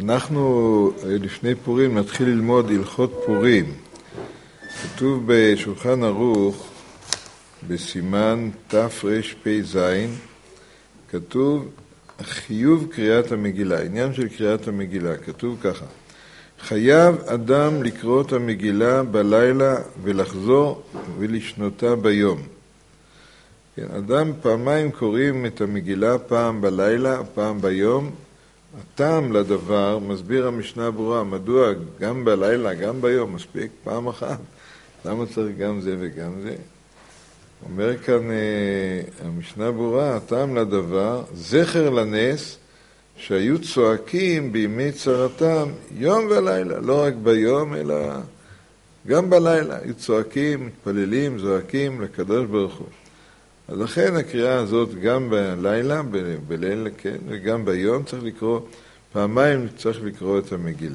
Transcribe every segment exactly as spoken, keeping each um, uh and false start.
אנחנו לפני פורים נתחיל ללמוד הלכות פורים. כתוב בשולחן ערוך בסימן תרפ"ז, כתוב חיוב קריאת המגילה, עניין של קריאת המגילה. כתוב ככה: חייב אדם לקרוא את המגילה בלילה ולחזור ולשנותה ביום. כן, אדם פעמיים קוראים את המגילה, פעם בלילה, פעם ביום. הטעם לדבר, מסביר המשנה ברורה, מדוע גם בלילה, גם ביום, מספיק פעם אחת. למה צריך גם זה וגם זה? אומר כאן אה, המשנה ברורה, הטעם לדבר, זכר לנס שהיו צועקים בימי צרתם יום ולילה, לא רק ביום אלא גם בלילה. היו צועקים, מתפללים, זועקים לקדוש ברוך הוא. אז לכן הקריאה הזאת גם בלילה, ב- בלילה, כן, וגם ביום צריך לקרוא, פעמיים צריך לקרוא את המגילה.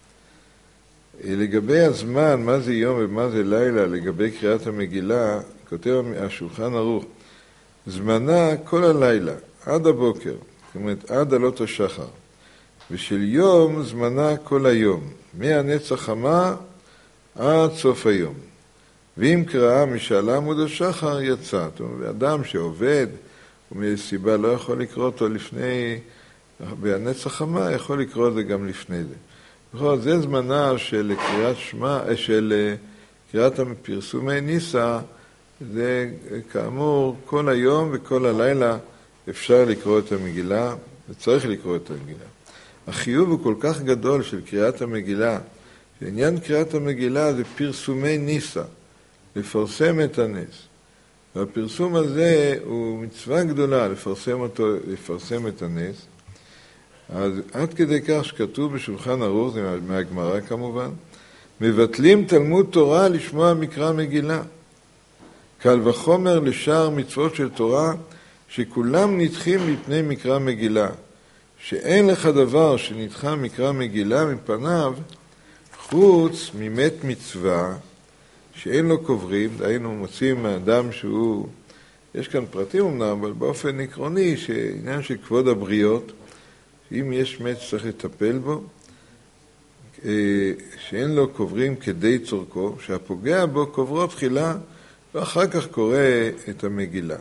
לגבי הזמן, מה זה יום ומה זה לילה, לגבי קריאת המגילה, כותב השולחן ערוך, זמנה כל הלילה, עד הבוקר, זאת אומרת עד עלות השחר, ושל יום זמנה כל היום, מהנצח חמה עד סוף היום. ואם קראה משאלה עמוד השחר יצא. זאת אומרת, אדם שעובד ומסיבה לא יכול לקרוא אותו לפני, בהנצח חמה, יכול לקרוא את זה גם לפני זה. בכל זה זמנה של קריאת שמה, של קריאת פרסומי ניסה, זה כאמור כל היום וכל הלילה אפשר לקרוא את המגילה, וצריך לקרוא את המגילה. החיוב הוא כל כך גדול של קריאת המגילה, שעניין קריאת המגילה זה פרסומי ניסה, לפרסם את הנס. והפרסום הזה הוא מצווה גדולה, לפרסם אותו, לפרסם את הנס. אז עד כדי כך שכתוב בשולחן ערוך, זה מהגמרא כמובן, מבטלים תלמוד תורה לשמוע מקרא מגילה. קל וחומר לשאר מצוות של תורה, שכולם נדחים מפני מקרא מגילה. שאין לך דבר שנדחה מקרא מגילה מפניו, חוץ ממת מצווה, שאין לו קוברים, דהיינו מוצאים אדם שהוא, יש כאן פרטים אמנם, אבל באופן עקרוני, שעניין של כבוד הבריות, שאם יש מת צריך לטפל בו, שאין לו קוברים כדי צורכו, שהפוגע בו קוברו תחילה, ואחר כך קורא את המגילה.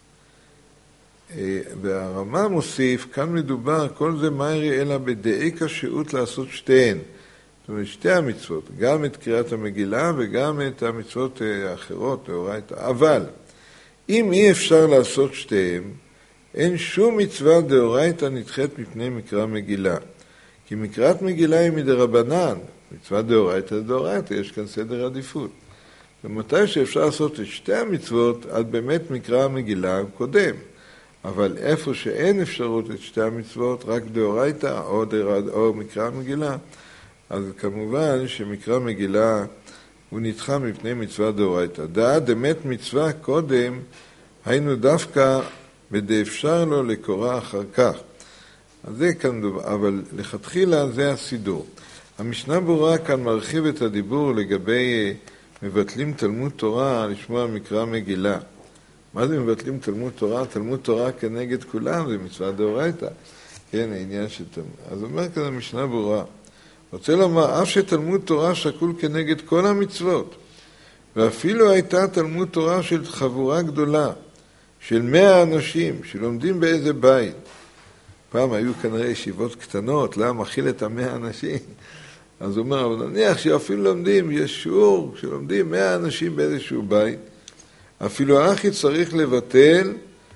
והרמה מוסיף, כאן מדובר, כל זה מהרי אלא בדאי כשאות לעשות שתיהן. זאת אומרת, שתי המצוות, גם את קריאת המגילה וגם את המצוות האחרות, דאורייתא. אבל, אם אי אפשר לעשות שתיהם, אין שום מצווה דאורייתא נדחית מפני מקרא מגילה. כי מקראת מגילה היא מדרבנן, מצווה דאורייתא דאורייתא, יש כאן סדר עדיפות. ומתי שאפשר לעשות את שתי המצוות, עד באמת מקרא המגילה קודם. אבל איפה שאין אפשרות את שתי המצוות, רק דאורייתא או, דרד, או מקרא המגילה, אז כמובן שמקרא מגילה הוא נדחה מפני מצווה דאורייתא. דעה דמת מצווה קודם, היינו דווקא בדאפשר לו לקורא אחר כך. אז זה כאן דובר, אבל לכתחילה זה הסידור. המשנה ברורה כאן מרחיב את הדיבור לגבי מבטלים תלמוד תורה לשמוע מקרא מגילה. מה זה מבטלים תלמוד תורה? תלמוד תורה כנגד כולם, זה מצווה דאורייתא. כן, העניין של תלמוד. אז אומר כאן המשנה ברורה, רוצה לומר, אף שתלמוד תורה שקול כנגד כל המצוות, ואפילו הייתה תלמוד תורה של חבורה גדולה, של מאה אנשים שלומדים באיזה בית. פעם היו כנראה ישיבות קטנות, למה מכיל את המאה אנשים? אז הוא אומר, אבל נניח שאפילו לומדים, יש שיעור שלומדים מאה אנשים באיזשהו בית, אפילו האחי צריך לבטל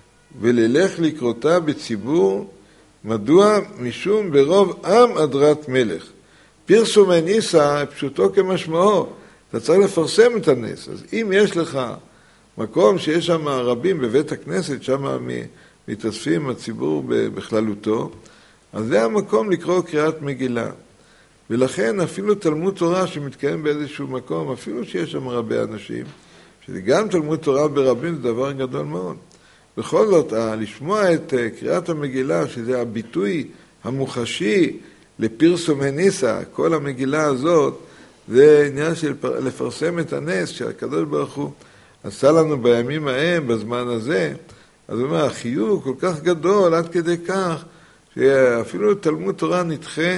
וללך לקרותה בציבור, מדוע? משום ברוב עם אדרת מלך. פרסומי ניסה, פשוטו כמשמעו, אתה צריך לפרסם את הנס. אז אם יש לך מקום שיש שם רבים בבית הכנסת, שם מתאספים הציבור בכללותו, אז זה המקום לקרוא קריאת מגילה. ולכן אפילו תלמוד תורה שמתקיים באיזשהו מקום, אפילו שיש שם הרבה אנשים, שזה גם תלמוד תורה ברבים זה דבר גדול מאוד. בכל זאת, לשמוע את קריאת המגילה, שזה הביטוי המוחשי לפרסומי ניסה, כל המגילה הזאת, זה עניין של לפרסם את הנס שהקדוש ברוך הוא עשה לנו בימים ההם, בזמן הזה. אז הוא אומר, החיוב כל כך גדול עד כדי כך, שאפילו תלמוד תורה נדחה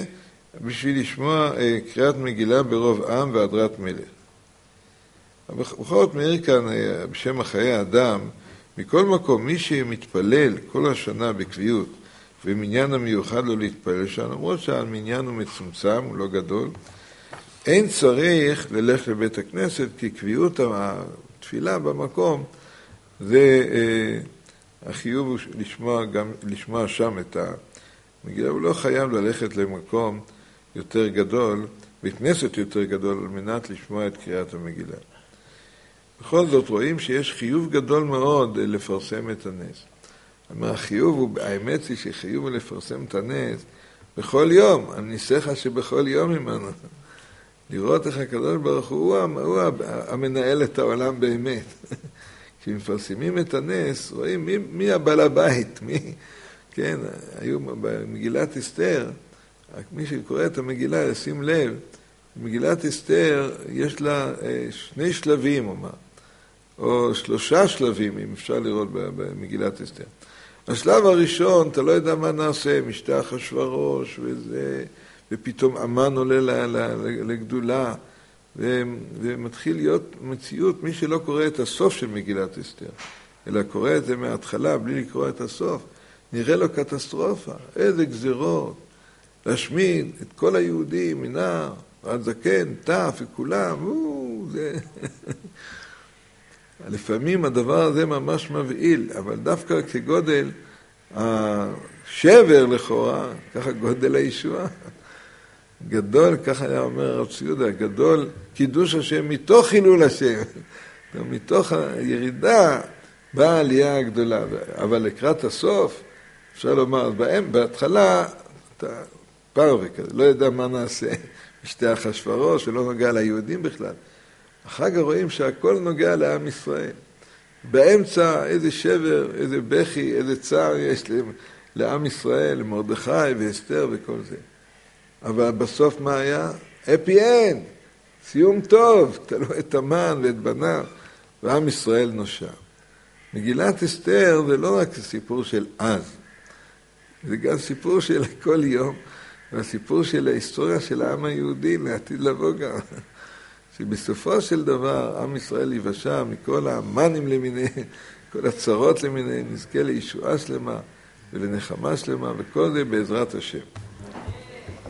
בשביל לשמוע אה, קריאת מגילה ברוב עם והדרת מלך. בכל זאת מאיר כאן אה, בשם החיי האדם, מכל מקום מי שמתפלל כל השנה בקביעות, ומניין המיוחד לו להתפלל שם, למרות שהמניין הוא מצומצם, הוא לא גדול, אין צריך ללכת לבית הכנסת, כי קביעות התפילה במקום, זה אה, החיוב הוא לשמוע, גם, לשמוע שם את המגילה. הוא לא חייב ללכת למקום יותר גדול, בית כנסת יותר גדול, על מנת לשמוע את קריאת המגילה. בכל זאת רואים שיש חיוב גדול מאוד לפרסם את הנס. החיוב הוא, האמת היא שחיוב הוא לפרסם את הנס בכל יום, אני ניסחה שבכל יום ממנו. לראות איך הקדוש ברוך הוא, הוא, הוא המנהל את העולם באמת. כשמפרסמים את הנס, רואים מי, מי הבעל הבית, מי, כן, היו במגילת אסתר, רק מי שקורא את המגילה ישים לב, במגילת אסתר יש לה שני שלבים, אומר, או שלושה שלבים, אם אפשר לראות במגילת אסתר. השלב הראשון, אתה לא יודע מה נעשה, משתה אחשוורוש, וזה, ופתאום אמן עולה לגדולה, ומתחיל להיות מציאות, מי שלא קורא את הסוף של מגילת אסתר, אלא קורא את זה מההתחלה, בלי לקרוא את הסוף, נראה לו קטסטרופה, איזה גזירות, להשמיד את כל היהודים, מנער, עד זקן, טף וכולם, או, זה... לפעמים הדבר הזה ממש מבעיל, אבל דווקא כגודל השבר לכאורה, ככה גודל הישועה. גדול, ככה היה אומר הרב ציודה, גדול קידוש השם מתוך חילול השם. מתוך הירידה באה העלייה הגדולה. אבל לקראת הסוף, אפשר לומר, בהם, בהתחלה, אתה פרווה כזה, לא יודע מה נעשה, משתה אחשוורוש, שלא נוגע ליהודים בכלל. אחר כך רואים שהכל נוגע לעם ישראל. באמצע איזה שבר, איזה בכי, איזה צער יש לעם ישראל, למרדכי ואסתר וכל זה. אבל בסוף מה היה? happy end, סיום טוב, תלו את המן ואת בניו, ועם ישראל נושע. מגילת אסתר זה לא רק סיפור של אז, זה גם סיפור של כל יום, והסיפור של ההיסטוריה של העם היהודי לעתיד לבוא גם. שבסופו של דבר עם ישראל יבשע מכל המנים למיניהם, כל הצרות למיניהם, נזכה לישועה שלמה ולנחמה שלמה, וכל זה בעזרת השם.